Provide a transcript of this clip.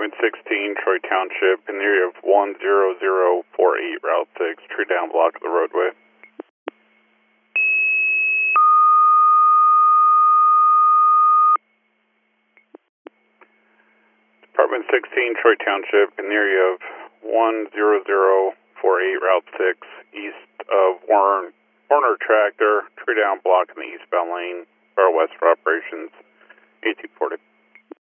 Department 16, Troy Township, in the area of 10048, Route 6, tree down block of the roadway. Department 16, Troy Township, in the area of 10048, Route 6, east of Warner Tractor, tree down block in the eastbound lane, or west for operations, 1840.